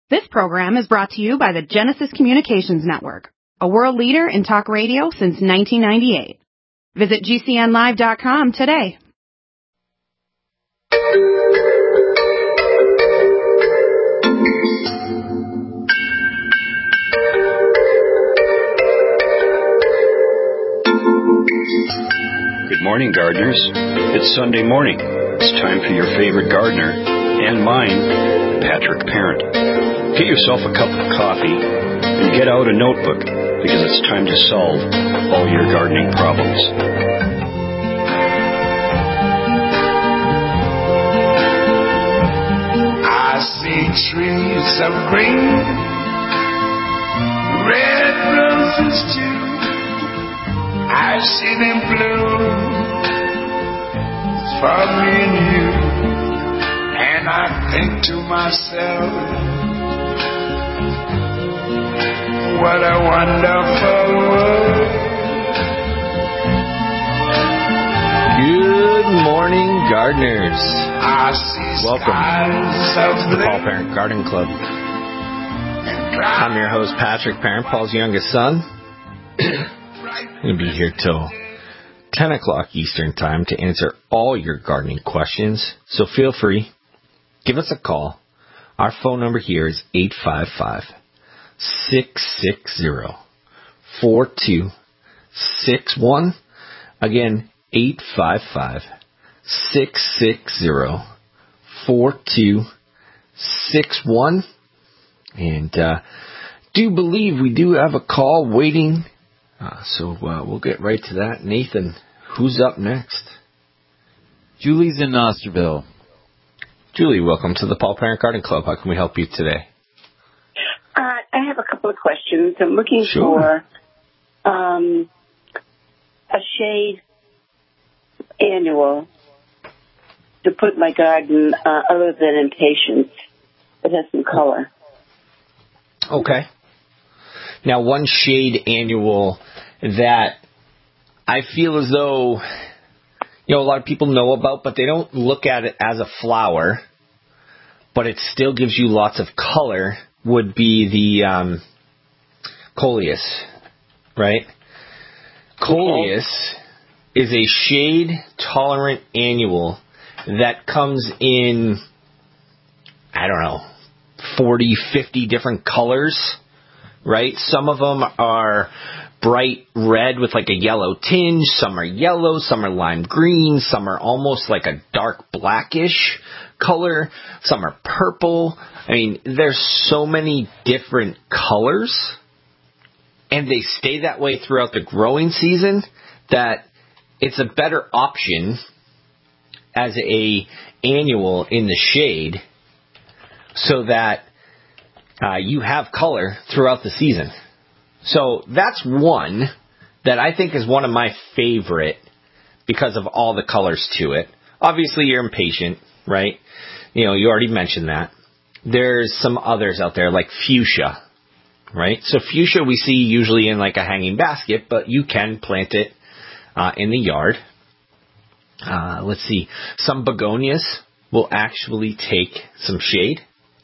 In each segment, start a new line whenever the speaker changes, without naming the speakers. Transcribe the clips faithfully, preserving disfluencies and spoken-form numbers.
This program is brought to you by the Genesis Communications Network, a world leader in talk radio since nineteen ninety-eight. Visit G C N live dot com today.
Good morning, gardeners. It's Sunday morning. It's time for your favorite gardener, and mine, Patrick Parent. Get yourself a cup of coffee and get out a notebook, because it's time to solve all your gardening problems.
I see trees of green, red roses too. I see them bloom for me and you, and I think to myself, what a wonderful world.
Good morning, gardeners.
I see
Welcome
skies
to
of
the Paul
blue
Parent Garden Club.
and clouds
I'm your host, Patrick Parent, Paul's youngest son. I'm going to be here till ten o'clock Eastern Time to answer all your gardening questions. So feel free, give us a call. Our phone number here is eight five five, six six zero, four two six one. Again, eight five five, six six zero, four two six one. And uh, do believe we do have a call waiting. Uh, so uh, we'll get right to that. Nathan, who's up next?
Julie's in Osterville.
Julie, welcome to the Paul Parent Garden Club. How can we help you today?
Uh, I have a couple of questions. I'm looking
Sure.
for um, a shade annual to put in my garden uh, other than impatiens that has some color.
Okay. Now, one shade annual that I feel as though, you know, a lot of people know about, but they don't look at it as a flower, but it still gives you lots of color, would be the um, Coleus, right? Coleus is a shade-tolerant annual that comes in, I don't know, forty, fifty different colors, right? Some of them are bright red with like a yellow tinge. Some are yellow. Some are lime green. Some are almost like a dark blackish color. Some are purple. I mean, there's so many different colors, and they stay that way throughout the growing season that it's a better option as a annual in the shade so that uh, you have color throughout the season. So that's one that I think is one of my favorite because of all the colors to it. Obviously, you're impatient, right? You know, you already mentioned that. There's some others out there like fuchsia, right? So fuchsia we see usually in like a hanging basket, but you can plant it uh, in the yard. Uh, let's see. Some begonias will actually take some shade.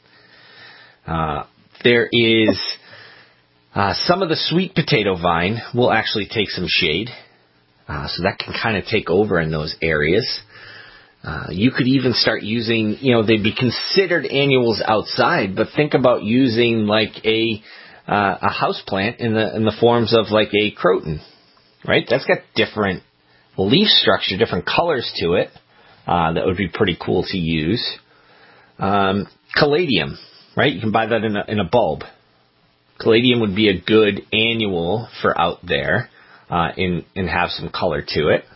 Uh, there is uh, some of the sweet potato vine will actually take some shade. Uh, so that can kind of take over in those areas. Uh, you could even start using, you know, they'd be considered annuals outside, but think about using like a uh, a house plant in the in the forms of like a croton, right? That's got different leaf structure, different colors to it. Uh, that would be pretty cool to use. Um, caladium, right? You can buy that in a, in a bulb. Caladium would be a good annual for out there, uh, in, and have some color to it.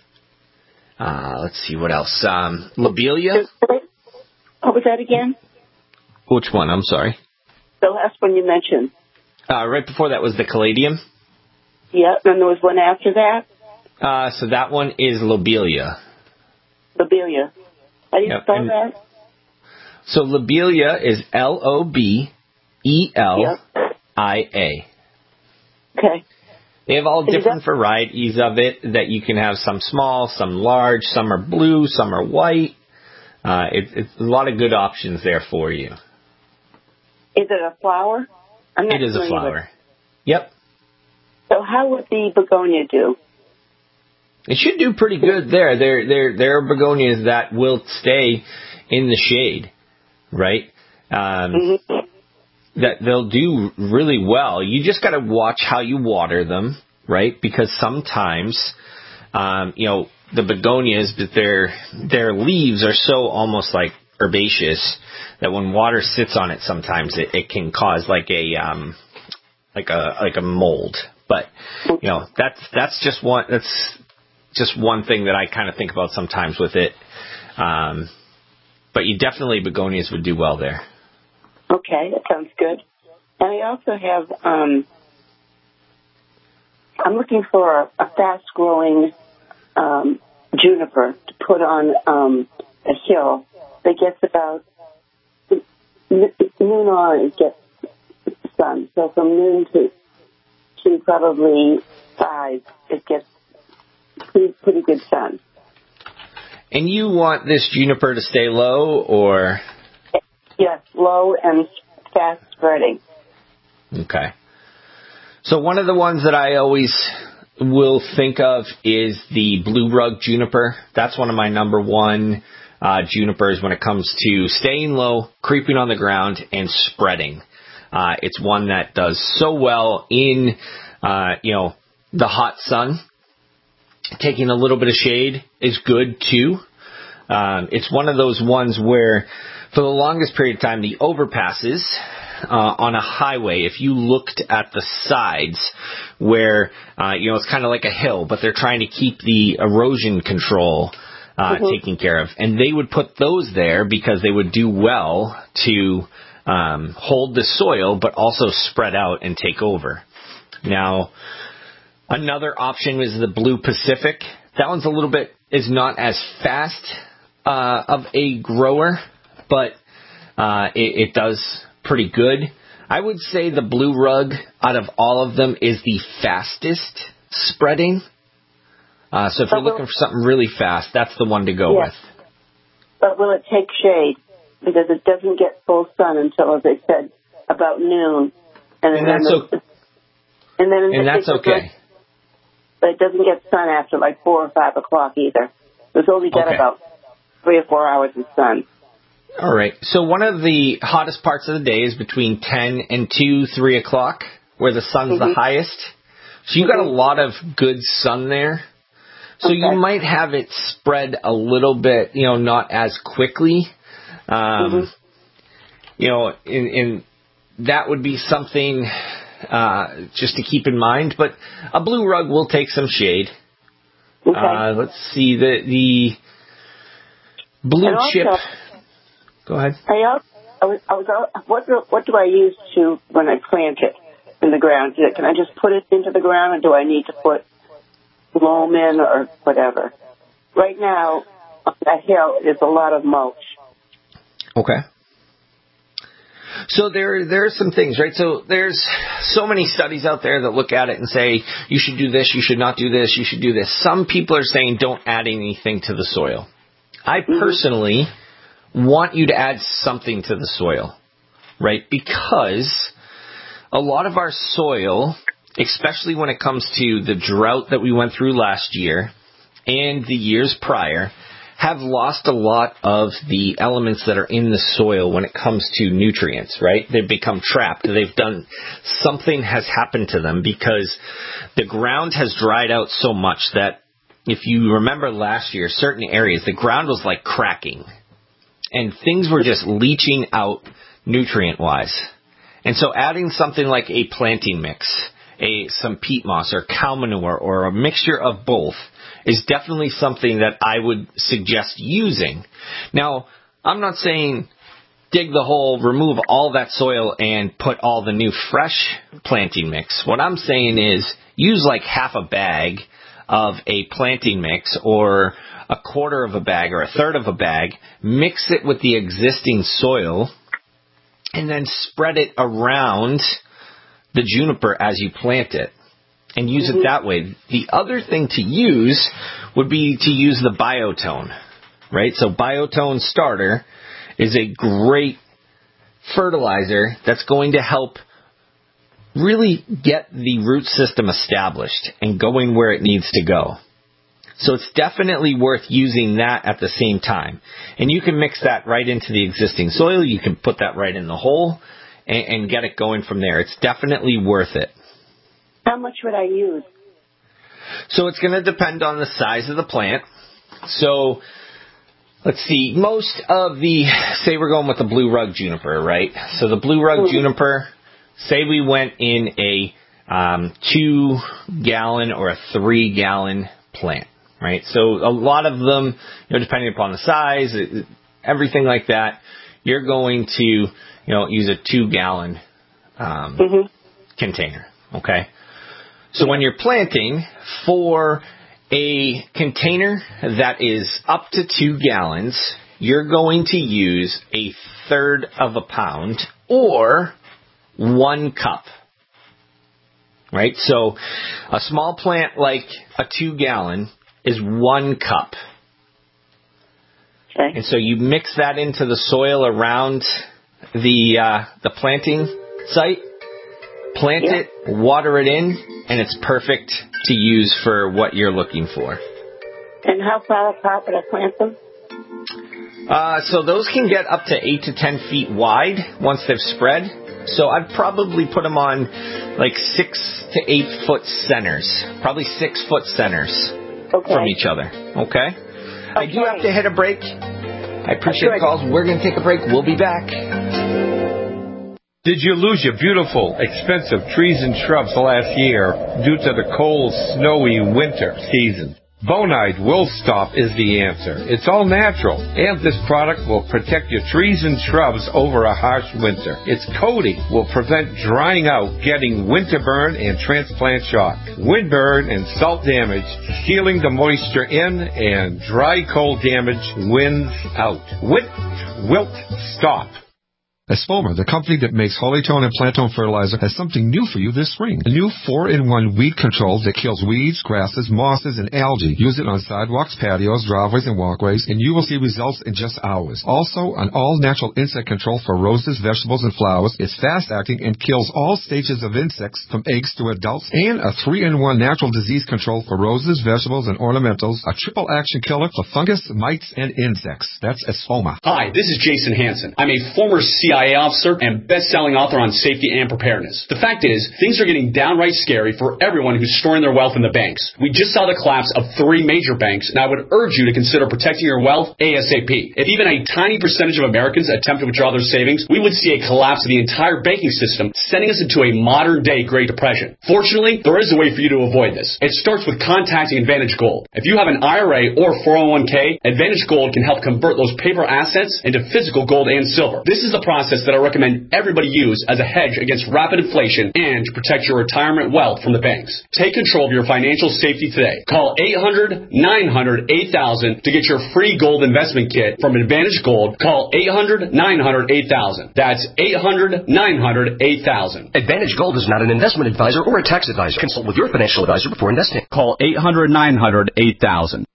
Uh, let's see what else. Um, lobelia.
What was that again?
Which one? I'm sorry.
The last one you mentioned.
Uh, right before that was the caladium.
Yeah, and there was one after that.
Uh, so that one is lobelia.
Lobelia. How do you
Yep,
spell
and-
that?
So lobelia is L O B E L I A.
Okay.
They have all
Is
different
that-
varieties of it that you can have, some small, some large, some are blue, some are white. Uh, it, it's a lot of good options there for you.
Is it a flower? I'm not
It is a
familiar
flower.
with-
Yep.
So how would the begonia do?
It should do pretty good there. There, there, there are begonias that will stay in the shade, right? Um,
Mm-hmm.
That they'll do really well. You just got to watch how you water them, right? Because sometimes, um, you know, the begonias, but their their leaves are so almost like herbaceous that when water sits on it, sometimes it, it can cause like a um, like a like a mold. But you know, that's that's just one that's just one thing that I kind of think about sometimes with it. Um, but you definitely begonias would do well there.
Okay, that sounds good. And I also have, um, I'm looking for a, a fast-growing um, juniper to put on um, a hill that gets about n- noon on, it gets sun. So from noon to to probably five, it gets pretty, pretty good sun.
And you want this juniper to stay low, or?
Yes, low and fast spreading.
Okay. So one of the ones that I always will think of is the blue rug juniper. That's one of my number one uh, junipers when it comes to staying low, creeping on the ground, and spreading. Uh, it's one that does so well in, uh, you know, the hot sun. Taking a little bit of shade is good too. Um, it's one of those ones where, for the longest period of time, the overpasses uh, on a highway, if you looked at the sides where, uh, you know, it's kind of like a hill, but they're trying to keep the erosion control uh, mm-hmm. taken care of. And they would put those there because they would do well to um, hold the soil, but also spread out and take over. Now, another option is the Blue Pacific. That one's a little bit, is not as fast uh, of a grower, but uh, it, it does pretty good. I would say the blue rug out of all of them is the fastest spreading. Uh, so if you're looking for something really fast, that's the one to go
yeah.
with.
But will it take shade? Because it doesn't get full sun until, as I said, about noon. And,
And
then
that's,
the,
o-
and then
and that's okay.
But it doesn't get sun after like four or five o'clock either. It's only got
Okay.
about three or four hours of sun.
All right. So one of the hottest parts of the day is between ten and two, three o'clock, where the sun's
mm-hmm.
the highest. So you
mm-hmm.
got a lot of good sun there. So
okay.
you might have it spread a little bit, you know, not as quickly. Um,
mm-hmm.
You know, in, in that would be something uh, just to keep in mind. But a blue rug will take some shade.
Okay.
Uh, let's see the the blue
and
chip.
Also,
Go ahead.
I also, I was, I was, what do, what do I use to when I plant it in the ground? Can I just put it into the ground, or do I need to put loam in or whatever? Right now, on that hill, there's a lot of mulch.
Okay. So there, there are some things, right? So there's so many studies out there that look at it and say, you should do this, you should not do this, you should do this. Some people are saying don't add anything to the soil. I personally mm-hmm. want you to add something to the soil, right? Because a lot of our soil, especially when it comes to the drought that we went through last year and the years prior, have lost a lot of the elements that are in the soil when it comes to nutrients, right? They've become trapped. They've done, something has happened to them because the ground has dried out so much that if you remember last year, certain areas, the ground was like cracking and things were just leaching out nutrient-wise. And so adding something like a planting mix, a some peat moss or cow manure or a mixture of both is definitely something that I would suggest using. Now, I'm not saying dig the hole, remove all that soil, and put all the new fresh planting mix. What I'm saying is use like half a bag of a planting mix or a quarter of a bag or a third of a bag, mix it with the existing soil, and then spread it around the juniper as you plant it. And use it that way. The other thing to use would be to use the Biotone, right? So Biotone Starter is a great fertilizer that's going to help really get the root system established and going where it needs to go. So it's definitely worth using that at the same time. And you can mix that right into the existing soil. You can put that right in the hole and, and get it going from there. It's definitely worth it.
How much would I use?
So it's going to depend on the size of the plant. So let's see, most of the, say we're going with the blue rug juniper, right? So the blue rug mm-hmm. juniper, say we went in a um, two gallon or a three gallon plant, right? So a lot of them, you know, depending upon the size, everything like that, you're going to, you know, use a two gallon um, mm-hmm. container, okay? So when you're planting for a container that is up to two gallons, you're going to use a third of a pound or one cup, right? So a small plant like a two gallon is one cup. Okay. And so you mix that into the soil around the uh, the planting site, plant yeah. it, water it in, and it's perfect to use for what you're looking for.
And how far apart would I plant them?
Uh, so those can get up to eight to ten feet wide once they've spread. So I'd probably put them on like six to eight foot centers, probably six foot centers okay. from each other. Okay? okay? I do have to hit a break. I appreciate the calls. We're going to take a break. We'll be back.
Did you lose your beautiful, expensive trees and shrubs last year due to the cold, snowy winter season? Bonide Will Stop is the answer. It's all natural, and this product will protect your trees and shrubs over a harsh winter. Its coating will prevent drying out, getting winter burn and transplant shock, wind burn and salt damage, sealing the moisture in, and dry cold damage winds out. Wilt, wilt, stop.
Espoma, the company that makes Holytone and Plantone fertilizer, has something new for you this spring. A new four in one weed control that kills weeds, grasses, mosses, and algae. Use it on sidewalks, patios, driveways, and walkways, and you will see results in just hours. Also, an all-natural insect control for roses, vegetables, and flowers. It's fast-acting and kills all stages of insects from eggs to adults. And a three in one natural disease control for roses, vegetables, and ornamentals. A triple-action killer for fungus, mites, and insects. That's Espoma.
Hi, this is Jason Hansen. I'm a former C I A officer and best-selling author on safety and preparedness. The fact is, things are getting downright scary for everyone who's storing their wealth in the banks. We just saw the collapse of three major banks, and I would urge you to consider protecting your wealth ASAP. If even a tiny percentage of Americans attempt to withdraw their savings, we would see a collapse of the entire banking system, sending us into a modern-day Great Depression. Fortunately, there is a way for you to avoid this. It starts with contacting Advantage Gold. If you have an I R A or four oh one k, Advantage Gold can help convert those paper assets into physical gold and silver. This is the process that I recommend everybody use as a hedge against rapid inflation and to protect your retirement wealth from the banks. Take control of your financial safety today. Call eight hundred, nine hundred, eight thousand to get your free gold investment kit from Advantage Gold. Call eight hundred, nine hundred, eight thousand. That's eight hundred, nine hundred, eight thousand.
Advantage Gold is not an investment advisor or a tax advisor. Consult with your financial advisor before investing.
Call eight hundred, nine hundred, eight thousand.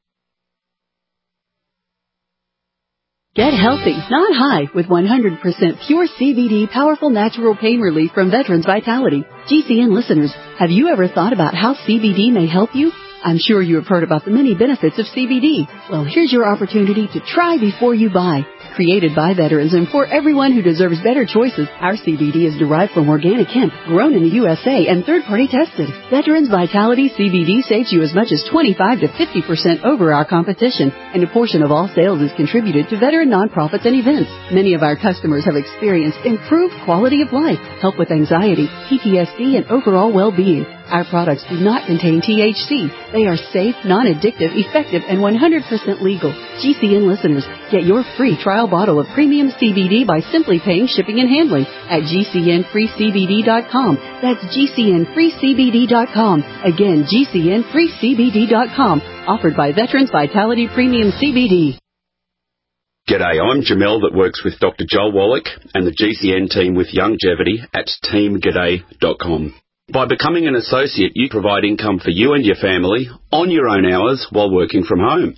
Get healthy, not high, with one hundred percent pure C B D powerful natural pain relief from Veterans Vitality. G C N listeners, have you ever thought about how C B D may help you? I'm sure you have heard about the many benefits of C B D. Well, here's your opportunity to try before you buy. Created by veterans and for everyone who deserves better choices, our C B D is derived from organic hemp, grown in the U S A and third-party tested. Veterans Vitality C B D saves you as much as twenty-five to fifty percent over our competition, and a portion of all sales is contributed to veteran nonprofits and events. Many of our customers have experienced improved quality of life, help with anxiety, P T S D, and overall well-being. Our products do not contain T H C. They are safe, non-addictive, effective, and one hundred percent legal. G C N listeners, get your free trial bottle of premium C B D by simply paying shipping and handling at G C N free C B D dot com. That's G C N free C B D dot com. Again, G C N free C B D dot com. Offered by Veterans Vitality Premium C B D.
G'day, I'm Jamel that works with Doctor Joel Wallach and the G C N team with Longevity at team g'day dot com. By becoming an associate, you provide income for you and your family on your own hours while working from home.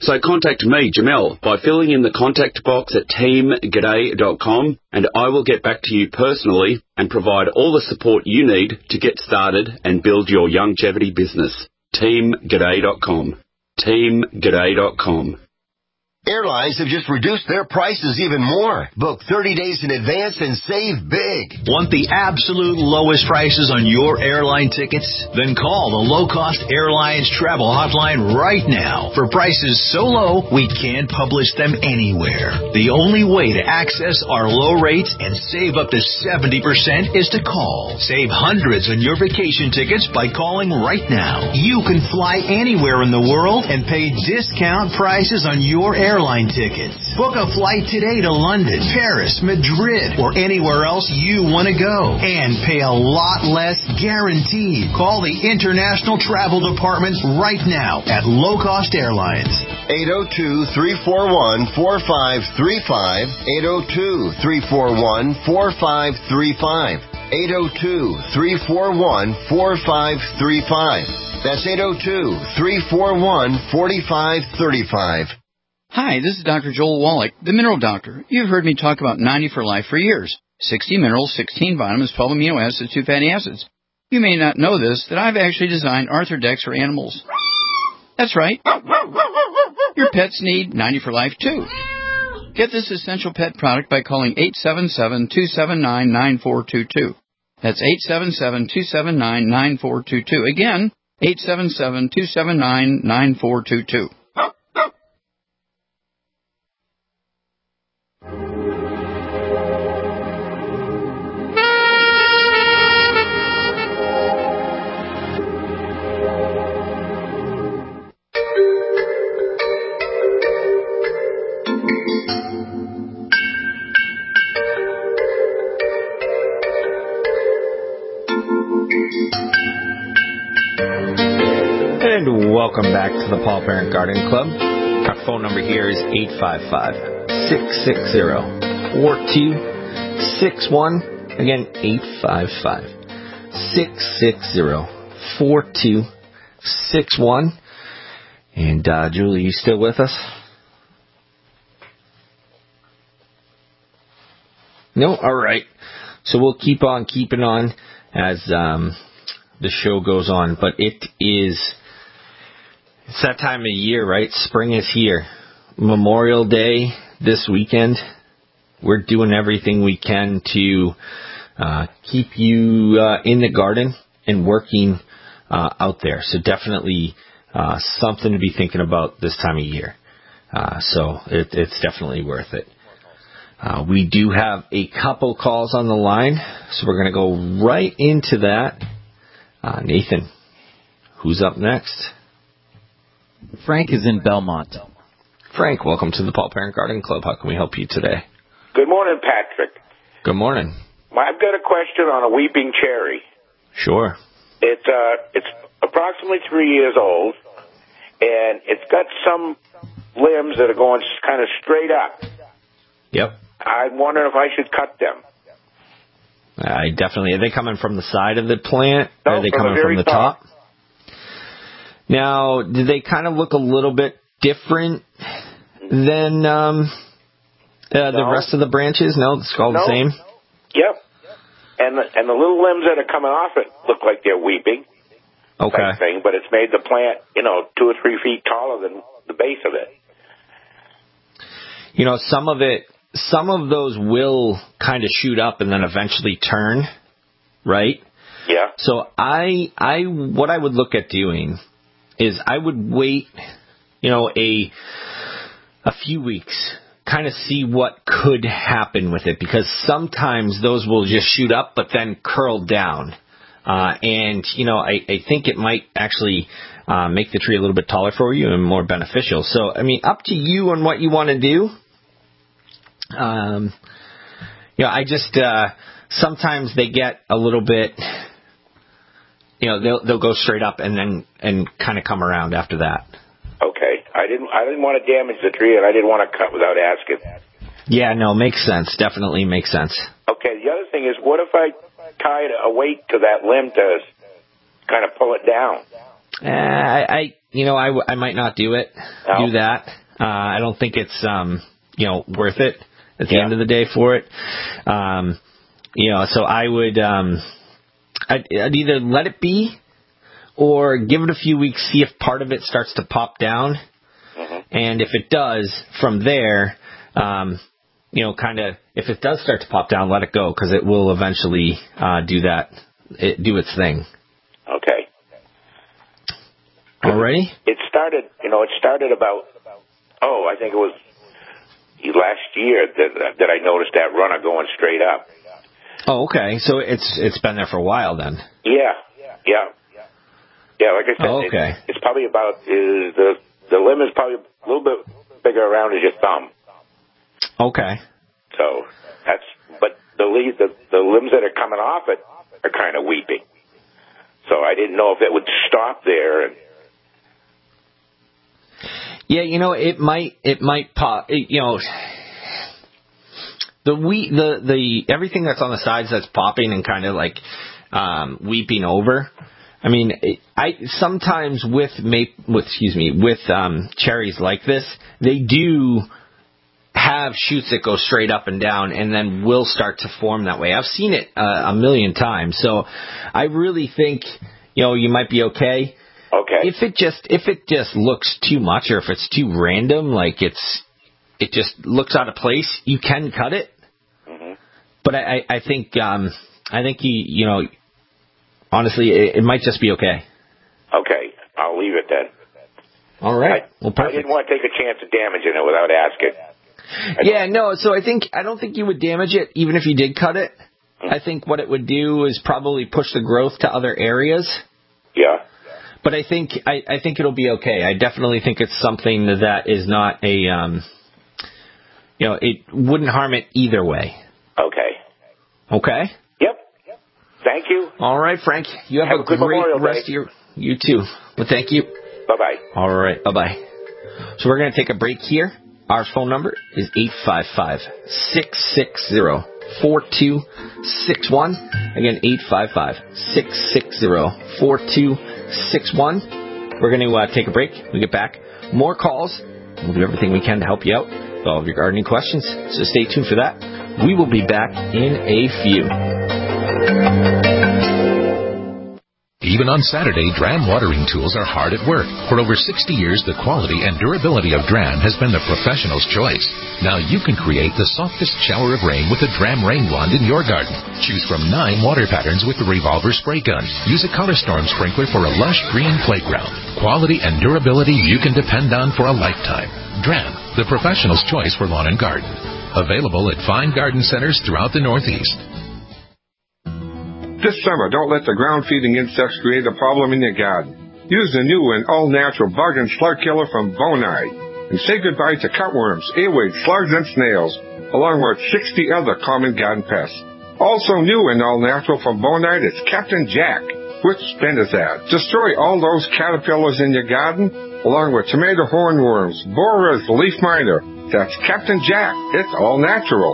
So contact me, Jamel, by filling in the contact box at team g'day dot com, and I will get back to you personally and provide all the support you need to get started and build your longevity business. team g'day dot com. team g'day dot com.
Airlines have just reduced their prices even more. Book thirty days in advance and save big.
Want the absolute lowest prices on your airline tickets? Then call the Low Cost Airlines Travel Hotline right now. For prices so low, we can't publish them anywhere. The only way to access our low rates and save up to seventy percent is to call. Save hundreds on your vacation tickets by calling right now. You can fly anywhere in the world and pay discount prices on your airline airline tickets. Book a flight today to London, Paris, Madrid, or anywhere else you want to go. And pay a lot less guaranteed. Call the International Travel Department right now at Low Cost Airlines.
eight oh two, three four one, four five three five. eight oh two, three four one, four five three five. eight oh two, three four one, four five three five. That's eight oh two, three four one, four five three five.
Hi, this is Doctor Joel Wallach, the Mineral Doctor. You've heard me talk about ninety for Life for years. sixty minerals, sixteen vitamins, twelve amino acids, two fatty acids. You may not know this, that I've actually designed Arthrodex for animals. That's right. Your pets need ninety for Life, too. Get this essential pet product by calling eight seven seven, two seven nine, nine four two two. That's eight seven seven, two seven nine, nine four two two. Again, eight seven seven, two seven nine, nine four two two.
And welcome back to the Paul Parent Garden Club. Our phone number here is eight five five, six six zero, four two six one. Again, eight five five, six six zero, four two six one. And uh, Julie, you still with us? No? All right. So we'll keep on keeping on as um, the show goes on. But it is... It's that time of year, right? Spring is here. Memorial Day this weekend. We're doing everything we can to uh, keep you uh, in the garden and working uh, out there. So definitely uh, something to be thinking about this time of year. Uh, so it, it's definitely worth it. Uh, we do have a couple calls on the line, so we're going to go right into that. Uh, Nathan, who's up next?
Frank is in Belmont.
Frank, welcome to the Paul Parent Garden Club. How can we help you today?
Good morning, Patrick.
Good morning.
I've got a question on a weeping cherry.
Sure.
It's uh, it's approximately three years old, and it's got some limbs that are going kind of straight up.
Yep.
I'm wondering if I should cut them.
I definitely. Are they coming from the side of the plant?
No,
or are they
from
coming
the very
from the top? top? Now, do they kind of look a little bit different than um, uh,
no.
the rest of the branches? No, it's all
no.
the same?
Yep. And the, and the little limbs that are coming off it look like they're weeping.
Okay.
Type thing, but it's made the plant, you know, two or three feet taller than the base of it.
You know, some of it, some of those will kind of shoot up and then eventually turn, right?
Yeah.
So I, I, what I would look at doing is I would wait, you know, a a few weeks, kind of see what could happen with it, because sometimes those will just shoot up but then curl down. Uh, and, you know, I, I think it might actually uh, make the tree a little bit taller for you and more beneficial. So, I mean, up to you on what you want to do. Um, you know, I just, uh, sometimes they get a little bit... You know, they'll they'll go straight up and then and kind of come around after that.
Okay, I didn't I didn't want to damage the tree, and I didn't want to cut without asking.
Yeah, no, makes sense. Definitely makes sense.
Okay, the other thing is, what if I tied a weight to that limb to kind of pull it down?
Uh, I, I, you know, I, w- I might not do it.
No.
Do that. Uh, I don't think it's, um, you know, worth it at the
Yeah.
end of the day for it. Um, you know, so I would, um, I'd, I'd either let it be or give it a few weeks, see if part of it starts to pop down.
Mm-hmm.
And if it does, from there, um, you know, kind of, if it does start to pop down, let it go, because it will eventually uh, do that, it, do its thing.
Okay.
Alrighty?
It started, you know, it started about, oh, I think it was last year that, that I noticed that runner going straight up.
Oh, okay. So it's it's been there for a while then.
Yeah, yeah. Yeah, like I said,
oh, okay.
it, it's probably about, is the, the limb is probably a little bit bigger around as your thumb.
Okay.
So that's, but the leaves, the, the limbs that are coming off it are kind of weeping. So I didn't know if it would stop there. And
yeah, you know, it might, it might pop, it, you know, the we, the, the, everything that's on the sides that's popping and kind of like, um, weeping over. I mean, I sometimes with mape, with, excuse me, with, um, cherries like this, they do have shoots that go straight up and down and then will start to form that way. I've seen it uh, a million times. So I really think, you know, you might be okay.
Okay.
If it just, if it just looks too much or if it's too random, like it's, it just looks out of place, you can cut it.
Mm-hmm.
But I, I, I think, um, I think you, you know, honestly, it, it might just be okay.
Okay. I'll leave it then.
All right.
I,
well, perfect.
I didn't want to take a chance of damaging it without asking.
Yeah, no, so I think, I don't think you would damage it even if you did cut it.
Mm-hmm.
I think what it would do is probably push the growth to other areas.
Yeah.
But I think, I, I think it'll be okay. I definitely think it's something that is not a, um, you know, it wouldn't harm it either way.
Okay.
Okay?
Yep. Thank you.
All right, Frank. You have,
have
a,
a good
great
Memorial
rest
Day.
of your, you too. Well, thank you.
Bye-bye.
All right, bye-bye. So we're going to take a break here. Our phone number is eight five five, six six zero, four two six one. Again, eight five five, six six zero, four two six one. We're going to uh, take a break. When we get back, more calls. We'll do everything we can to help you out with all of your gardening questions. So stay tuned for that. We will be back in a few.
Even on Saturday, Dram watering tools are hard at work. For over sixty years, the quality and durability of Dram has been the professional's choice. Now you can create the softest shower of rain with a Dram rain wand in your garden. Choose from nine water patterns with the revolver spray gun. Use a Color Storm sprinkler for a lush green playground. Quality and durability you can depend on for a lifetime. Dram, the professional's choice for lawn and garden. Available at fine garden centers throughout the Northeast.
This summer, don't let the ground-feeding insects create a problem in your garden. Use the new and all-natural bug and slug killer from Bonide. And say goodbye to cutworms, earwigs, slugs, and snails, along with sixty other common garden pests. Also new and all-natural from Bonide is Captain Jack, with spinosad. Destroy all those caterpillars in your garden, along with tomato hornworms, borers, leaf miner. That's Captain Jack. It's all natural.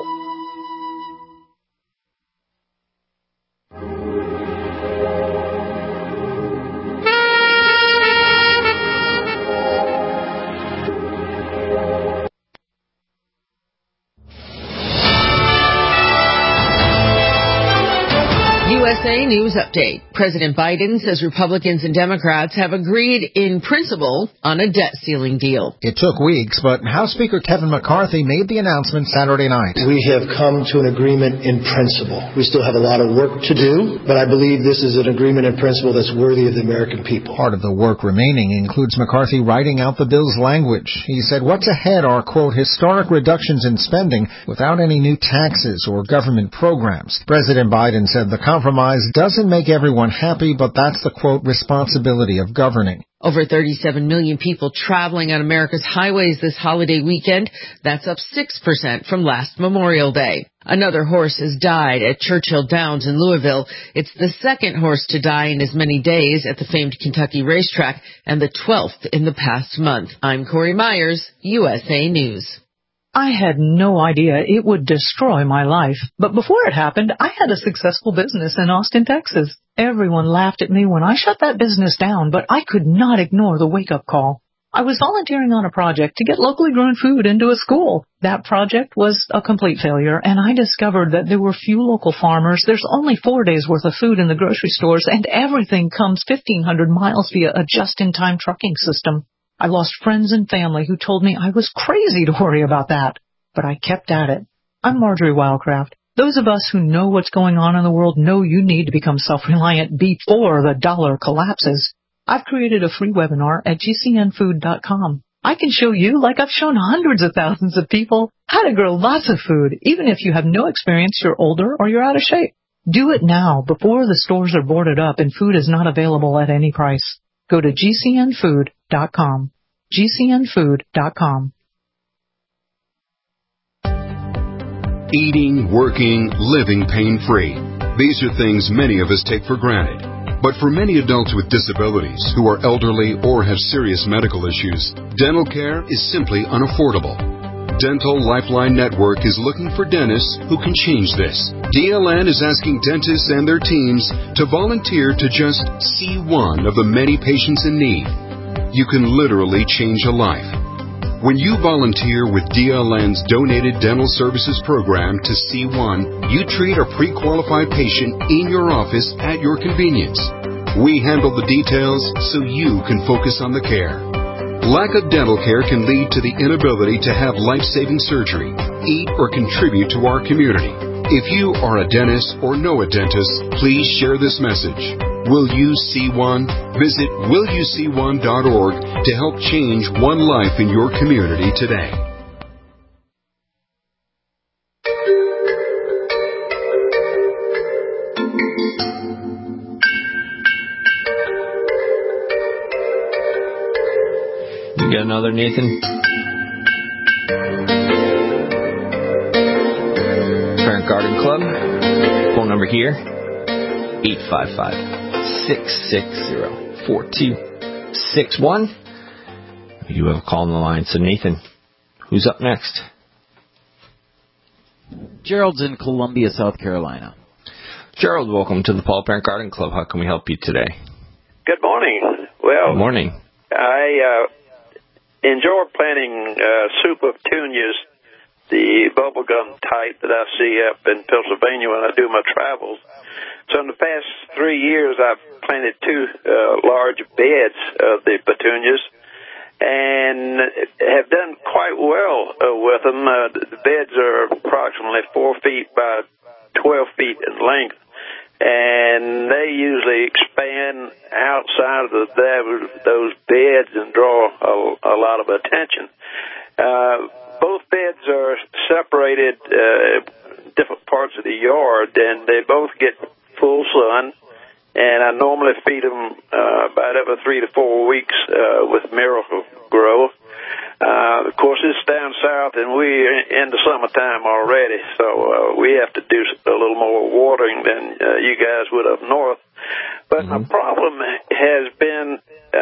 U S A News Update. President Biden says Republicans and Democrats have agreed in principle on a debt ceiling deal.
It took weeks, but House Speaker Kevin McCarthy made the announcement Saturday night.
We have come to an agreement in principle. We still have a lot of work to do, but I believe this is an agreement in principle that's worthy of the American people.
Part of the work remaining includes McCarthy writing out the bill's language. He said what's ahead are, quote, historic reductions in spending without any new taxes or government programs. President Biden said the compromise doesn't make everyone happy, but that's the, quote, responsibility of governing.
Over thirty-seven million people traveling on America's highways this holiday weekend. That's up six percent from last Memorial Day. Another horse has died at Churchill Downs in Louisville. It's the second horse to die in as many days at the famed Kentucky racetrack and the twelfth in the past month. I'm Corey Myers, U S A News.
I had no idea it would destroy my life. But before it happened, I had a successful business in Austin, Texas. Everyone laughed at me when I shut that business down, but I could not ignore the wake-up call. I was volunteering on a project to get locally grown food into a school. That project was a complete failure, and I discovered that there were few local farmers. There's only four days' worth of food in the grocery stores, and everything comes fifteen hundred miles via a just-in-time trucking system. I lost friends and family who told me I was crazy to worry about that, but I kept at it. I'm Marjorie Wildcraft. Those of us who know what's going on in the world know you need to become self-reliant before the dollar collapses. I've created a free webinar at G C N food dot com. I can show you, like I've shown hundreds of thousands of people, how to grow lots of food, even if you have no experience, you're older, or you're out of shape. Do it now, before the stores are boarded up and food is not available at any price. Go to G C N food dot com. G C N food dot com.
Eating, working, living pain-free. These are things many of us take for granted. But for many adults with disabilities who are elderly or have serious medical issues, dental care is simply unaffordable. Dental Lifeline Network is looking for dentists who can change this. D L N is asking dentists and their teams to volunteer to just see one of the many patients in need. You can literally change a life. When you volunteer with D L N's Donated Dental Services Program to C one, you treat a pre-qualified patient in your office at your convenience. We handle the details so you can focus on the care. Lack of dental care can lead to the inability to have life-saving surgery, eat, or contribute to our community. If you are a dentist or know a dentist, please share this message. Will You See One? Visit will you see one dot org to help change one life in your community today.
You got another, Nathan? Parent Garden Club. Phone number here, eight five five, six six zero, four two six one. You have a call on the line. So, Nathan, who's up next?
Gerald's in Columbia, South Carolina.
Gerald, welcome to the Paul Parent Garden Club. How can we help you today?
Good morning. Well,
Good morning.
I uh, enjoy planting uh, super petunias, the bubblegum type that I see up in Pennsylvania when I do my travels. So in the past three years, I've planted two uh, large beds of the petunias and have done quite well uh, with them. Uh, the beds are approximately four feet by twelve feet in length, and they usually expand outside of the, those beds and draw a, a lot of attention. Uh, both beds are separated uh, different parts of the yard, and they both get full sun, and I normally feed them uh, about every three to four weeks uh, with Miracle Grow. Uh, of course, it's down south, and we're in the summertime already, so uh, we have to do a little more watering than uh, you guys would up north. But mm-hmm. my problem has been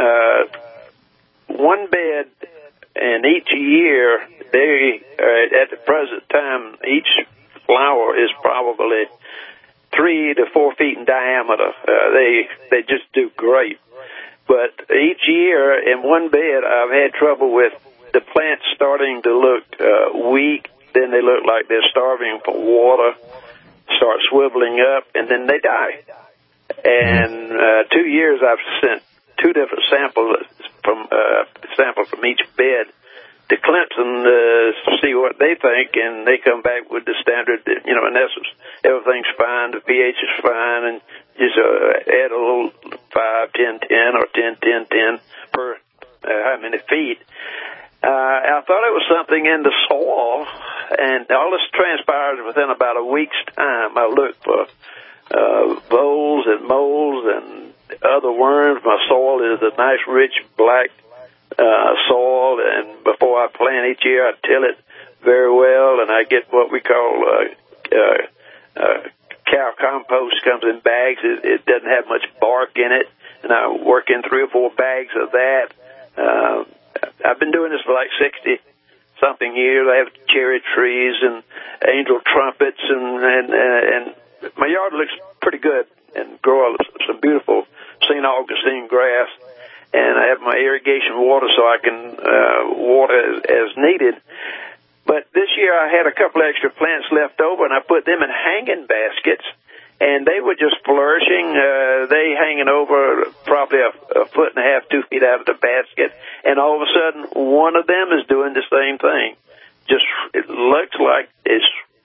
uh, one bed, and each year, they uh, at the present time, each flower is probably three to four feet in diameter. Uh, they they just do great. But each year in one bed, I've had trouble with the plants starting to look uh, weak. Then they look like they're starving for water, start swiveling up, and then they die. And uh, two years I've sent two different samples from uh, samples from each bed to Clemson to see what they think, and they come back with the standard that, you know, in essence, everything's fine, the pH is fine, and just uh, add a little five, ten, ten, or ten, ten, ten per uh, how many feet. Uh, I thought it was something in the soil, and all this transpires within about a week's time. I looked for uh, voles and moles and other worms. My soil is a nice, rich, black Uh, soil, and before I plant each year, I till it very well, and I get what we call uh, uh, uh, cow compost. Comes in bags. It, it doesn't have much bark in it, and I work in three or four bags of that. Uh, I've been doing this for like sixty, something here. They have cherry trees and angel trumpets, and and and my yard looks pretty good, and grow some beautiful Saint Augustine grass. And I have my irrigation water so I can uh, water as, as needed. But this year I had a couple extra plants left over, and I put them in hanging baskets, and they were just flourishing. Uh, they hanging over probably a, a foot and a half, two feet out of the basket, and all of a sudden one of them is doing the same thing. Just it looks like it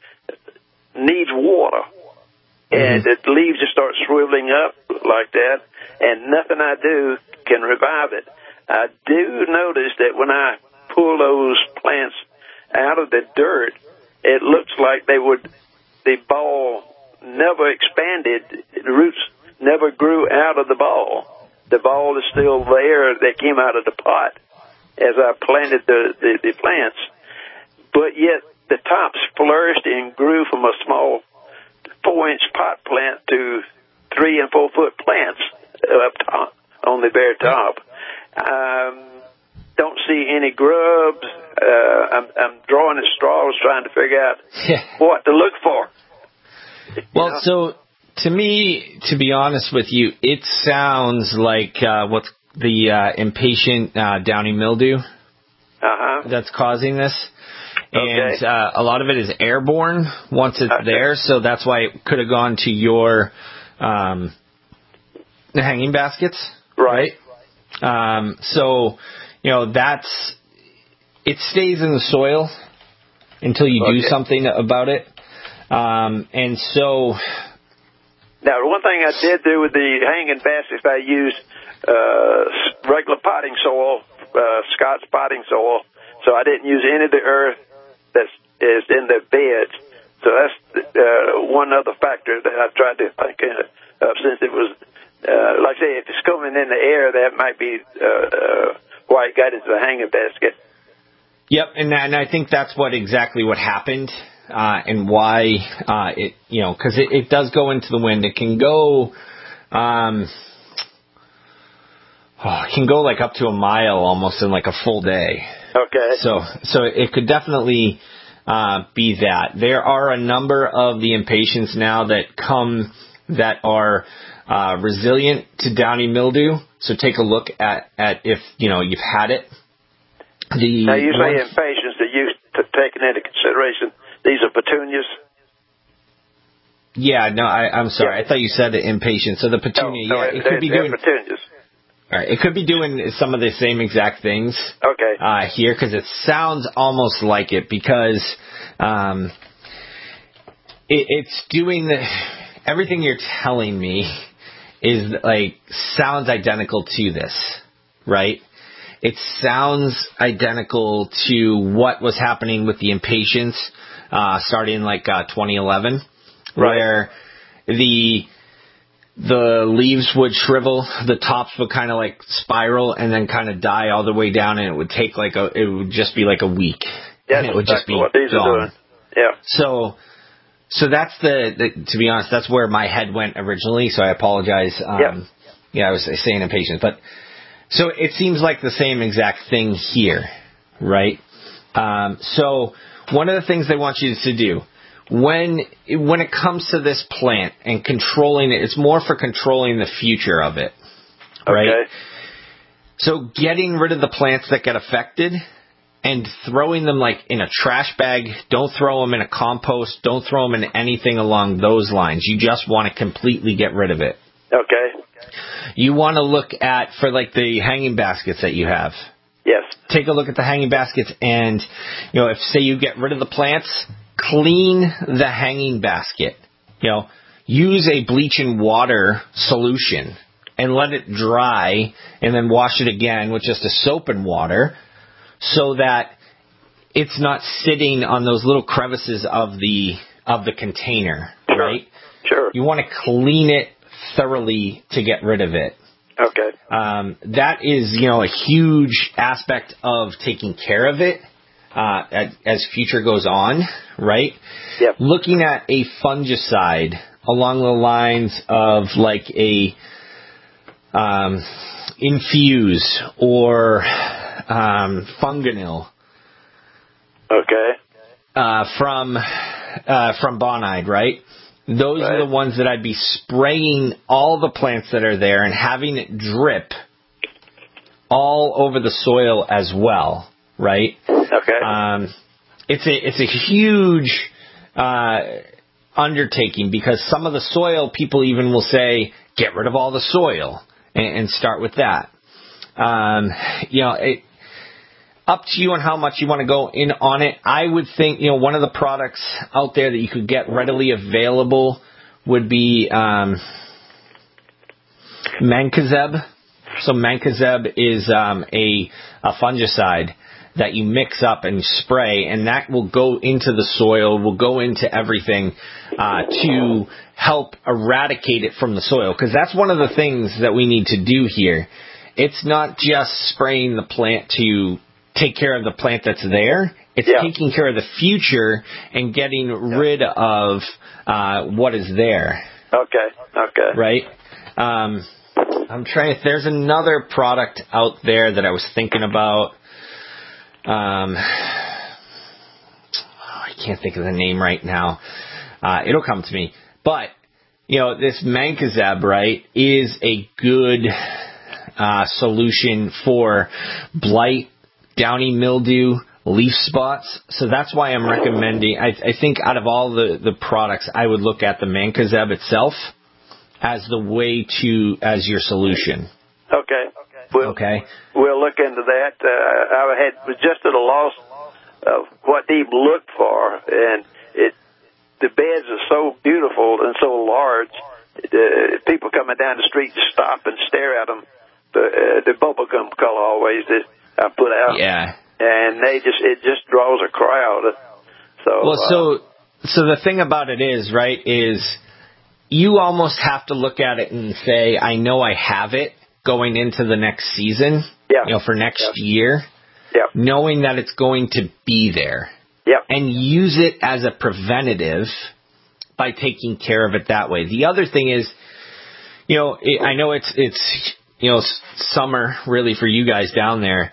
needs water, and the leaves just start swiveling up like that, and nothing I do can revive it. I do notice that when I pull those plants out of the dirt, it looks like they would, the ball never expanded, the roots never grew out of the ball. The ball is still there that came out of the pot as I planted the, the, the plants. But yet the tops flourished and grew from a small four-inch pot plant to three- and four-foot plants up top, on the bare top. Um, don't see any grubs. Uh, I'm, I'm drawing at straws trying to figure out what to look for.
Well, so to me, to be honest with you, it sounds like uh, what's the uh, impatient uh, downy mildew
uh-huh.
that's causing this. And
okay.
uh, a lot of it is airborne once it's okay. there, so that's why it could have gone to your um, hanging baskets.
Right.
right? Um, so, you know, that's, it stays in the soil until you okay. do something about it. Um, and so...
Now, one thing I did do with the hanging baskets, I used uh, regular potting soil, uh, Scott's potting soil, so I didn't use any of the earth that is in the beds. So that's uh, one other factor that I tried to think of, since it was, uh, like I say, if it's coming in the air, that might be uh, uh, why it got into the hanging basket.
Yep, and, and I think that's what exactly what happened. Uh, and why uh, it, you know, because it, it does go into the wind. It can go, um, oh, it can go like up to a mile almost in like a full day.
Okay.
So, so it could definitely uh, be that. There are a number of the impatiens now that come that are uh, resilient to downy mildew. So take a look at, at if you know you've had it. The
now you say impatiens that you t- taken into consideration. These are petunias?
Yeah, no, I, I'm sorry. Yeah. I thought you said impatient. So the petunia,
no, no,
yeah, it could be doing
petunias.
All right, it could be doing some of the same exact things.
Okay.
Uh, here, because it sounds almost like it, because um, it, it's doing the everything you're telling me is like sounds identical to this, right? It sounds identical to what was happening with the impatiens. Uh, starting in like uh, twenty eleven,
right.
where the the leaves would shrivel, the tops would kind of like spiral and then kind of die all the way down, and it would take like a, it would just be like a week.
That's
and it would
exactly
just be
what these
gone.
are doing. Yeah.
So, so that's the, the, to be honest, that's where my head went originally. So I apologize. Um,
yeah.
Yeah, I was saying impatient, but so it seems like the same exact thing here, right? Um, so. One of the things they want you to do, when when it comes to this plant and controlling it, it's more for controlling the future of it, right?
Okay.
So getting rid of the plants that get affected and throwing them like in a trash bag. Don't throw them in a compost. Don't throw them in anything along those lines. You just want to completely get rid of it.
Okay.
You want to look at, for like the hanging baskets that you have.
Yes.
Take a look at the hanging baskets, and you know, if say you get rid of the plants, clean the hanging basket. You know, use a bleach and water solution and let it dry, and then wash it again with just a soap and water, so that it's not sitting on those little crevices of the of the container,
sure.
right?
Sure.
You want to clean it thoroughly to get rid of it.
Okay.
Um, that is, you know, a huge aspect of taking care of it uh, as, as future goes on, right?
Yep.
Looking at a fungicide along the lines of like a um, Infuse or um, Funganil.
Okay.
Uh, from uh, from Bonide, right? Those right. are the ones that I'd be spraying all the plants that are there and having it drip all over the soil as well, right?
Okay.
Um, it's a it's a huge uh, undertaking because some of the soil people even will say get rid of all the soil and, and start with that. Um, you know, it, up to you on how much you want to go in on it. I would think, you know, one of the products out there that you could get readily available would be um, Mancozeb. So Mancozeb is um, a, a fungicide that you mix up and spray, and that will go into the soil, will go into everything uh, to help eradicate it from the soil. Because that's one of the things that we need to do here. It's not just spraying the plant to take care of the plant that's there. It's yeah. taking care of the future and getting yeah. rid of uh, what is there.
Okay, okay.
Right? Um, I'm trying to, there's another product out there that I was thinking about. Um, oh, I can't think of the name right now. Uh, it'll come to me. But, you know, this Mancozeb, right, is a good uh, solution for blight, downy mildew, leaf spots. So that's why I'm recommending, I, I think out of all the, the products, I would look at the Mancozeb itself as the way to, as your solution.
Okay. We'll,
okay.
We'll look into that. Uh, I had was just at a loss of what to even look for, and it the beds are so beautiful and so large. Uh, people coming down the street just stop and stare at them. The uh, the bubblegum color always that I put out.
Yeah.
And they just it just draws a crowd. So
well, so uh, so the thing about it is, right, is you almost have to look at it and say, I know I have it going into the next season,
yeah.
you know, for next yeah. year,
yeah.
knowing that it's going to be there,
yeah.
and use it as a preventative by taking care of it that way. The other thing is, you know, it, I know it's it's you know summer really for you guys down there,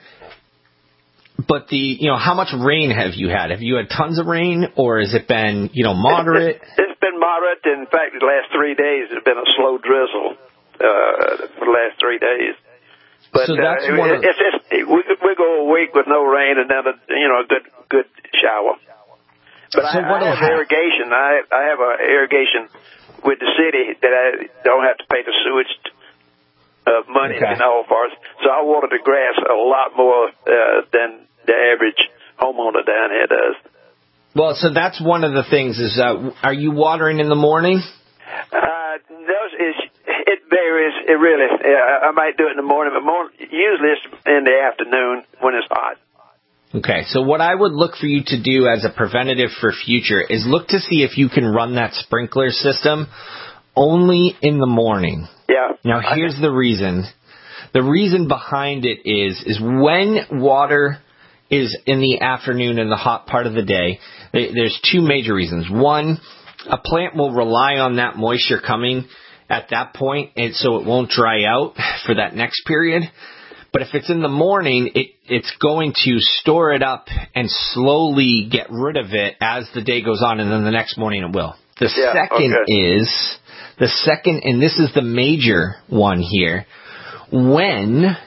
but the you know how much rain have you had? Have you had tons of rain, or has it been you know moderate?
It's been moderate. In fact, the last three days has been a slow drizzle. Uh, for the last three days, but
so that's
uh,
one
it, it's, it's, we we go a week with no rain and then a you know a good good shower. But
so
I, I have happen? irrigation. I I have a irrigation with the city that I don't have to pay the sewage uh, money
okay.
and all for it. So I water the grass a lot more uh, than the average homeowner down here does.
Well, so that's one of the things is uh, are you watering in the morning?
Uh, those is. It varies. It really. I might do it in the morning, but more, usually it's in the afternoon when it's hot.
Okay, so what I would look for you to do as a preventative for future is look to see if you can run that sprinkler system only in the morning.
Yeah.
Now, here's the reason. The reason behind it is is when water is in the afternoon in the hot part of the day, there's two major reasons. One, a plant will rely on that moisture coming at that point, and so it won't dry out for that next period. But if it's in the morning, it, it's going to store it up and slowly get rid of it as the day goes on, and then the next morning it will. The
yeah,
second
okay.
is, the second, and this is the major one here, when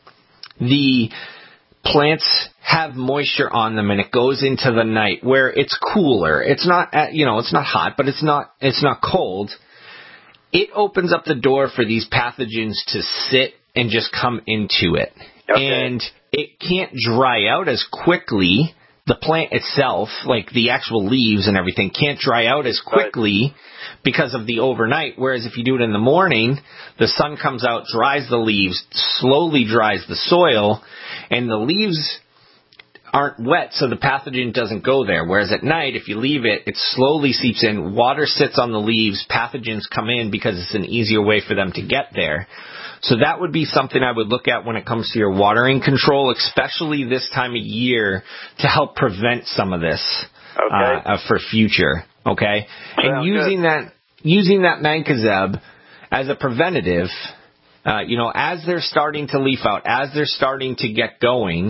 the plants have moisture on them and it goes into the night where it's cooler, it's not, at, you know, it's not hot, but it's not, it's not cold, it opens up the door for these pathogens to sit and just come into it.
Okay.
And it can't dry out as quickly. The plant itself, like the actual leaves and everything, can't dry out as quickly right. because of the overnight. Whereas if you do it in the morning, the sun comes out, dries the leaves, slowly dries the soil, and the leaves aren't wet, so the pathogen doesn't go there. Whereas at night, if you leave it, it slowly seeps in. Water sits on the leaves. Pathogens come in because it's an easier way for them to get there. So that would be something I would look at when it comes to your watering control, especially this time of year, to help prevent some of this
okay.
uh, uh, for future. Okay,
Sounds
and using
good.
that using that Mancozeb as a preventative, uh, you know, as they're starting to leaf out, as they're starting to get going.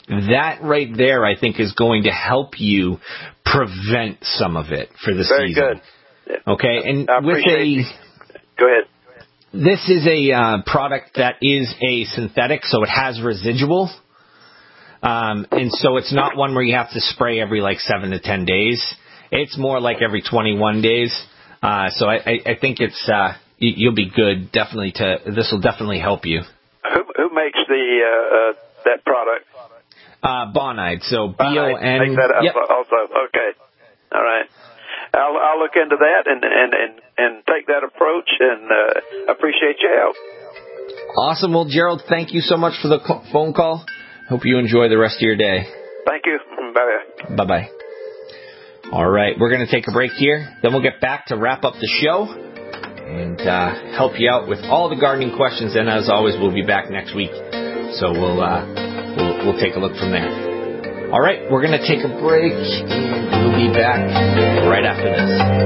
that right there, I think, is going to help you prevent some of it for the
Very
season.
Very good. Yeah.
Okay, and
I
with
appreciate
a...
you. Go ahead.
This is a uh, product that is a synthetic, so it has residual. Um, and so it's not one where you have to spray every like seven to ten days. It's more like every twenty-one days. Uh, so I, I, I think it's uh, you, you'll be good. Definitely to this will definitely help you.
Who, who makes the uh, uh, that product?
Uh, Bonide. So B O N.
Make that up
Yep.
also. Okay. All right. I'll, I'll look into that and and, and, and take that approach, and uh, appreciate your help.
Awesome. Well, Gerald, thank you so much for the co- phone call. Hope you enjoy the rest of your day.
Thank you. Bye-bye.
Bye-bye. All right, we're going to take a break here. Then we'll get back to wrap up the show and uh, help you out with all the gardening questions. And as always, we'll be back next week. So we'll, uh, we'll, we'll take a look from there. All right, we're going to take a break, and we'll be back right after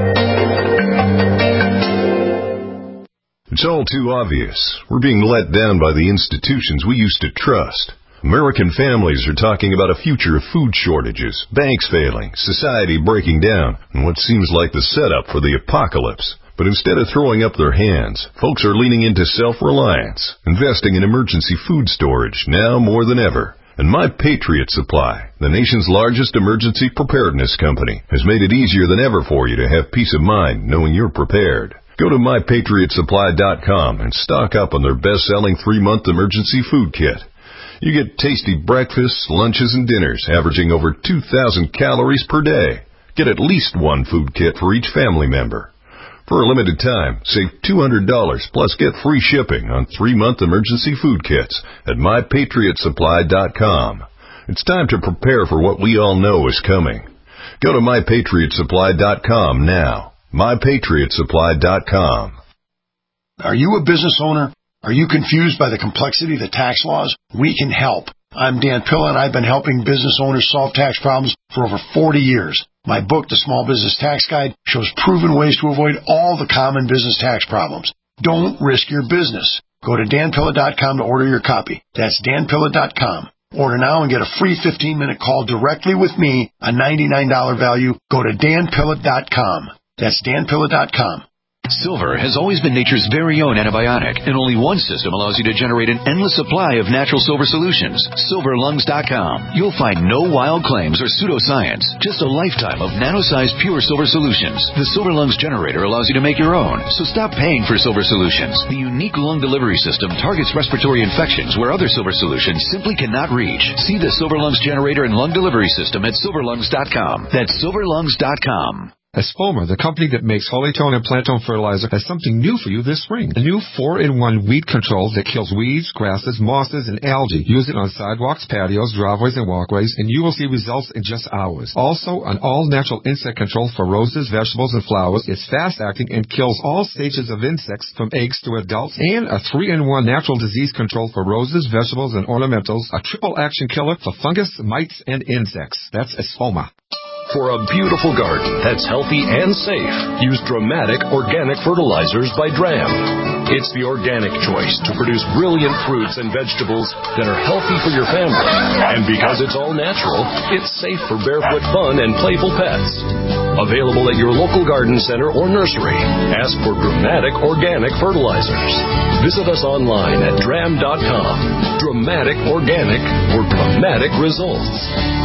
this. It's all too obvious. We're being let down by the institutions we used to trust. American families are talking about a future of food shortages, banks failing, society breaking down, and what seems like the setup for the apocalypse. But instead of throwing up their hands, folks are leaning into self-reliance, investing in emergency food storage now more than ever. And My Patriot Supply, the nation's largest emergency preparedness company, has made it easier than ever for you to have peace of mind knowing you're prepared. Go to my patriot supply dot com and stock up on their best-selling three-month emergency food kit. You get tasty breakfasts, lunches, and dinners averaging over two thousand calories per day. Get at least one food kit for each family member. For a limited time, save two hundred dollars plus get free shipping on three-month emergency food kits at my patriot supply dot com. It's time to prepare for what we all know is coming. Go to my patriot supply dot com now. my patriot supply dot com.
Are you a business owner? Are you confused by the complexity of the tax laws? We can help. I'm Dan Pilla, and I've been helping business owners solve tax problems for over forty years. My book, The Small Business Tax Guide, shows proven ways to avoid all the common business tax problems. Don't risk your business. Go to dan pilla dot com to order your copy. That's dan pilla dot com. Order now and get a free fifteen-minute call directly with me, a ninety-nine dollars value. Go to dan pilla dot com. That's dan pilla dot com.
Silver has always been nature's very own antibiotic, and only one system allows you to generate an endless supply of natural silver solutions. silver lungs dot com. You'll find no wild claims or pseudoscience, just a lifetime of nano-sized pure silver solutions. The Silver Lungs generator allows you to make your own, so stop paying for silver solutions. The unique lung delivery system targets respiratory infections where other silver solutions simply cannot reach. See the Silver Lungs generator and lung delivery system at silver lungs dot com. That's silver lungs dot com.
Espoma, the company that makes Holytone and Plantone fertilizer, has something new for you this spring. A new four in one weed control that kills weeds, grasses, mosses, and algae. Use it on sidewalks, patios, driveways, and walkways, and you will see results in just hours. Also, an all-natural insect control for roses, vegetables, and flowers. It's fast-acting and kills all stages of insects from eggs to adults. And a three in one natural disease control for roses, vegetables, and ornamentals. A triple-action killer for fungus, mites, and insects. That's Espoma.
For a beautiful garden that's healthy and safe, use Dramatic Organic Fertilizers by Dram. It's the organic choice to produce brilliant fruits and vegetables that are healthy for your family. And because it's all natural, it's safe for barefoot fun and playful pets. Available at your local garden center or nursery. Ask for Dramatic Organic Fertilizers. Visit us online at dram dot com. Dramatic Organic for dramatic results.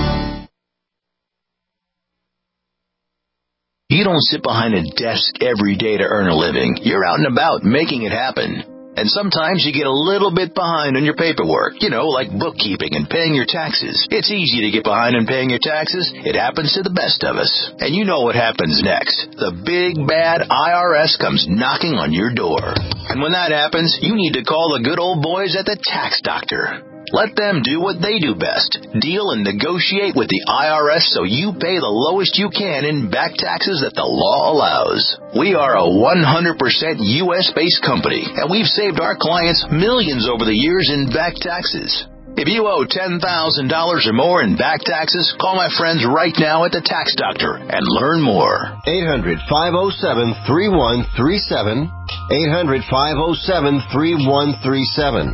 You don't sit behind a desk every day to earn a living. You're out and about making it happen. And sometimes you get a little bit behind on your paperwork, you know, like bookkeeping and paying your taxes. It's easy to get behind on paying your taxes. It happens to the best of us. And you know what happens next. The big bad I R S comes knocking on your door. And when that happens, you need to call the good old boys at the Tax Doctor. Let them do what they do best. Deal and negotiate with the I R S so you pay the lowest you can in back taxes that the law allows. We are a one hundred percent U S-based company, and we've saved our clients millions over the years in back taxes. If you owe ten thousand dollars or more in back taxes, call my friends right now at the Tax Doctor and learn more.
eight hundred, five oh seven, three one three seven. eight hundred, five oh seven, three one three seven.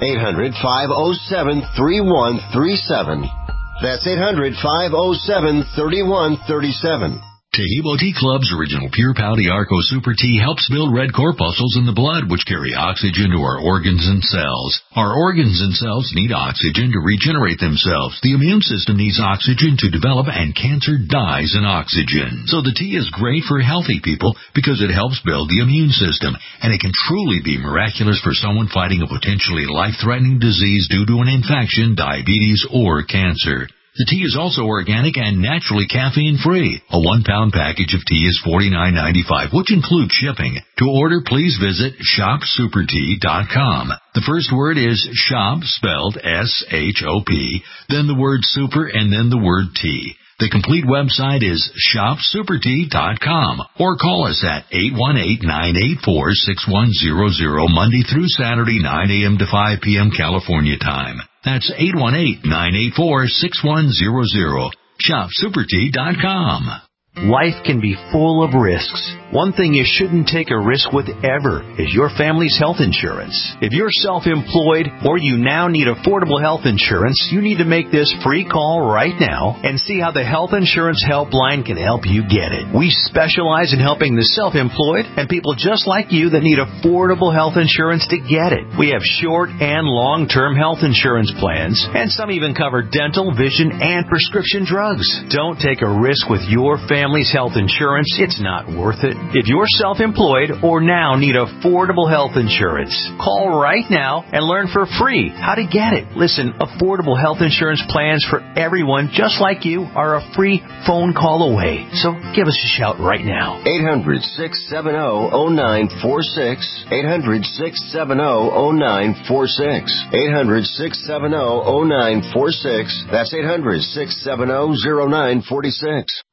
eight hundred, five oh seven, three one three seven. That's eight hundred, five oh seven, three one three seven.
Taheebo Tea Club's original Pure Pau Arco Super Tea helps build red corpuscles in the blood, which carry oxygen to our organs and cells. Our organs and cells need oxygen to regenerate themselves. The immune system needs oxygen to develop, and cancer dies in oxygen. So the tea is great for healthy people because it helps build the immune system, and it can truly be miraculous for someone fighting a potentially life-threatening disease due to an infection, diabetes, or cancer. The tea is also organic and naturally caffeine-free. A one-pound package of tea is forty-nine ninety-five, which includes shipping. To order, please visit shop super tea dot com. The first word is shop, spelled S H O P, then the word super, and then the word tea. The complete website is shop super tea dot com, or call us at eight one eight, nine eight four, six one zero zero Monday through Saturday, nine a.m. to five p.m. California time. That's eight one eight, nine eight four, six one zero zero. shop super tea dot com.
Life can be full of risks. One thing you shouldn't take a risk with ever is your family's health insurance. If you're self-employed or you now need affordable health insurance, you need to make this free call right now and see how the Health Insurance Helpline can help you get it. We specialize in helping the self-employed and people just like you that need affordable health insurance to get it. We have short and long-term health insurance plans, and some even cover dental, vision, and prescription drugs. Don't take a risk with your family. Family's health insurance, it's not worth it. If you're self-employed or now need affordable health insurance, call right now and learn for free how to get it. Listen, affordable health insurance plans for everyone just like you are a free phone call away. So give us a shout right now.
eight hundred, six seven zero, zero nine four six. eight hundred, six seven zero, zero nine four six. eight hundred, six seven zero, zero nine four six. That's eight hundred, six seven zero, zero nine four six.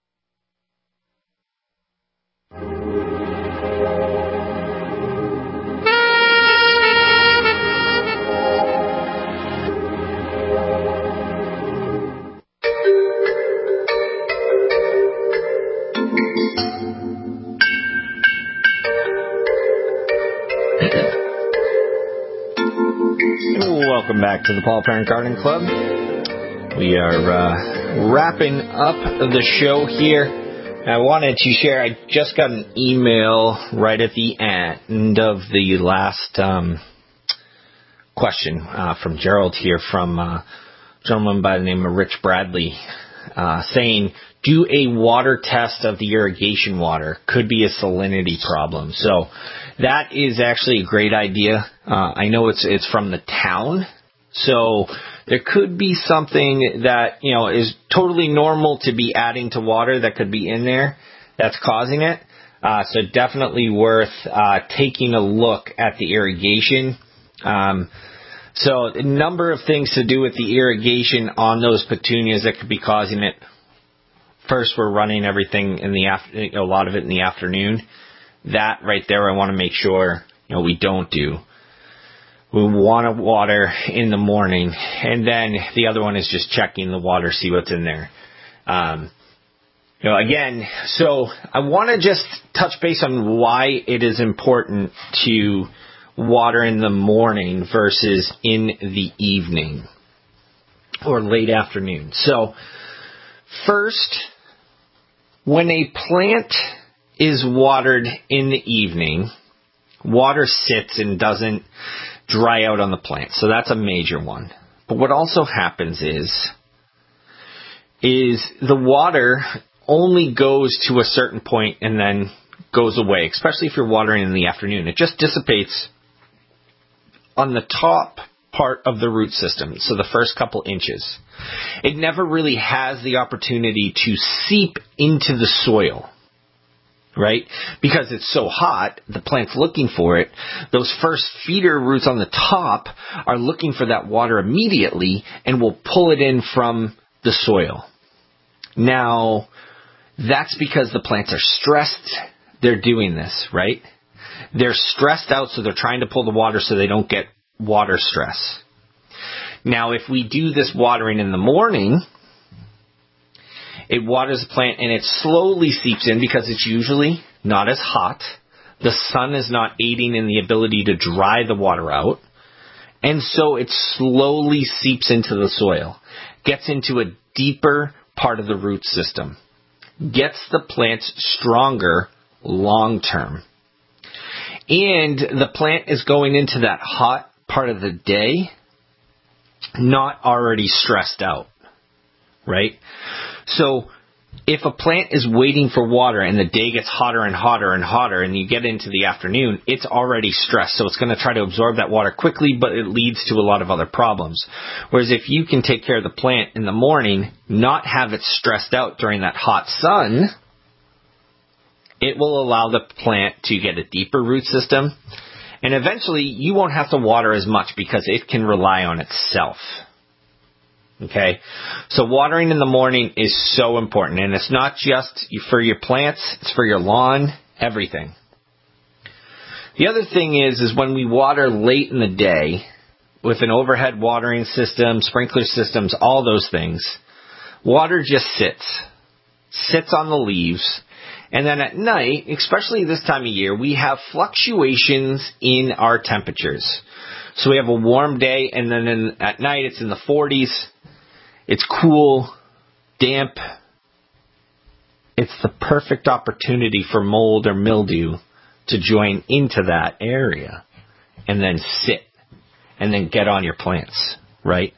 Welcome back to the Paul Parent Garden Club. We are uh, wrapping up the show here. I wanted to share, I just got an email right at the end of the last um, question uh, from Gerald here from uh, a gentleman by the name of Rich Bradley uh, saying, do a water test of the irrigation water. Could be a salinity problem. So that is actually a great idea. Uh, I know it's it's from the town, so there could be something that, you know, is totally normal to be adding to water that could be in there that's causing it. Uh, so definitely worth uh, taking a look at the irrigation. Um, so a number of things to do with the irrigation on those petunias that could be causing it. First, we're running everything in the after, a lot of it in the afternoon. That right there, I want to make sure, you know, we don't do. We want to water in the morning, and then the other one is just checking the water, see what's in there. Um, you know, again, so I want to just touch base on why it is important to water in the morning versus in the evening or late afternoon. So, first, when a plant is watered in the evening, water sits and doesn't dry out on the plant. So that's a major one. But what also happens is, is the water only goes to a certain point and then goes away, especially if you're watering in the afternoon. It just dissipates on the top part of the root system, so the first couple inches. It never really has the opportunity to seep into the soil, right? Because it's so hot, the plant's looking for it. Those first feeder roots on the top are looking for that water immediately and will pull it in from the soil. Now, that's because the plants are stressed. They're doing this, right? They're stressed out, so they're trying to pull the water so they don't get water stress. Now, if we do this watering in the morning, it waters the plant and it slowly seeps in because it's usually not as hot. The sun is not aiding in the ability to dry the water out. And so it slowly seeps into the soil, gets into a deeper part of the root system, gets the plants stronger long term. And the plant is going into that hot part of the day not already stressed out, right? So if a plant is waiting for water and the day gets hotter and hotter and hotter and you get into the afternoon, it's already stressed. So it's going to try to absorb that water quickly, but it leads to a lot of other problems. Whereas if you can take care of the plant in the morning, not have it stressed out during that hot sun, it will allow the plant to get a deeper root system. And eventually you won't have to water as much because it can rely on itself. Okay, so watering in the morning is so important, and it's not just for your plants, it's for your lawn, everything. The other thing is, is when we water late in the day with an overhead watering system, sprinkler systems, all those things, water just sits, sits on the leaves, and then at night, especially this time of year, we have fluctuations in our temperatures. So we have a warm day, and then in, at night it's in the forties. It's cool, damp. It's the perfect opportunity for mold or mildew to join into that area and then sit and then get on your plants, right?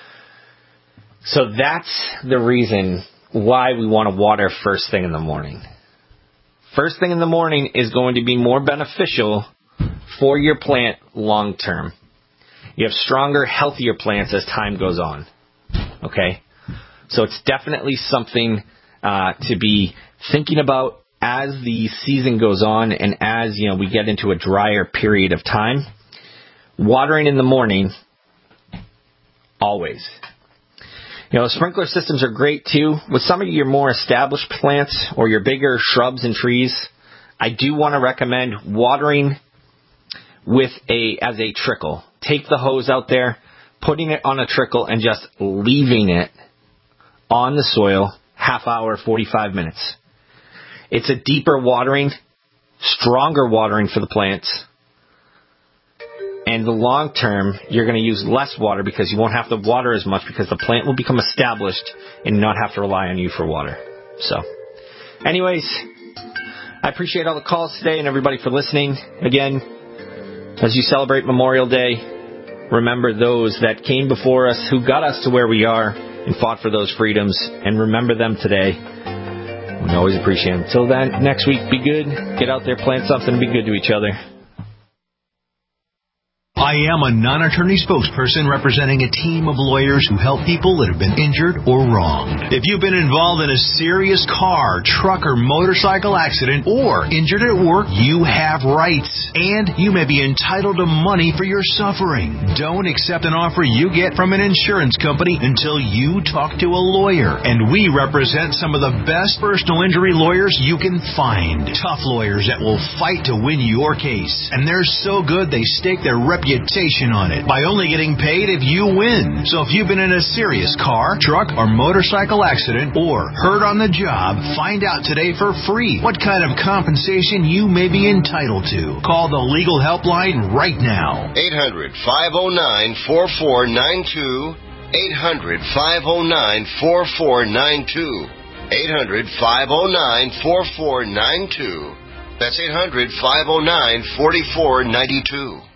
So that's the reason why we want to water first thing in the morning. First thing in the morning is going to be more beneficial for your plant long term. You have stronger, healthier plants as time goes on. Okay, so it's definitely something uh, to be thinking about as the season goes on and as, you know, we get into a drier period of time. Watering in the morning, always. You know, sprinkler systems are great too. With some of your more established plants or your bigger shrubs and trees, I do want to recommend watering with a as a trickle. Take the hose out there, putting it on a trickle and just leaving it on the soil, half hour, forty-five minutes. It's a deeper watering, stronger watering for the plants. And the long term, you're going to use less water because you won't have to water as much because the plant will become established and not have to rely on you for water. So, anyways, I appreciate all the calls today and everybody for listening. Again, as you celebrate Memorial Day, remember those that came before us, who got us to where we are and fought for those freedoms, and remember them today. We always appreciate them. Till then, next week, be good. Get out there, plant something, and be good to each other.
I am a non-attorney spokesperson representing a team of lawyers who help people that have been injured or wronged. If you've been involved in a serious car, truck, or motorcycle accident or injured at work, you have rights, and you may be entitled to money for your suffering. Don't accept an offer you get from an insurance company until you talk to a lawyer. And we represent some of the best personal injury lawyers you can find. Tough lawyers that will fight to win your case. And they're so good they stake their reputation on it by only getting paid if you win. So if you've been in a serious car, truck, or motorcycle accident or hurt on the job, find out today for free what kind of compensation you may be entitled to. Call the legal helpline right now.
eight hundred, five oh nine, four four nine two. eight hundred, five oh nine, four four nine two. eight hundred, five oh nine, four four nine two. That's eight hundred, five oh nine, four four nine two.